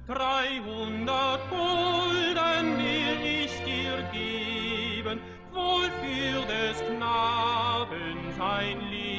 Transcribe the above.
300 Gulden will ich dir geben, wohl für des Knaben sein Leben.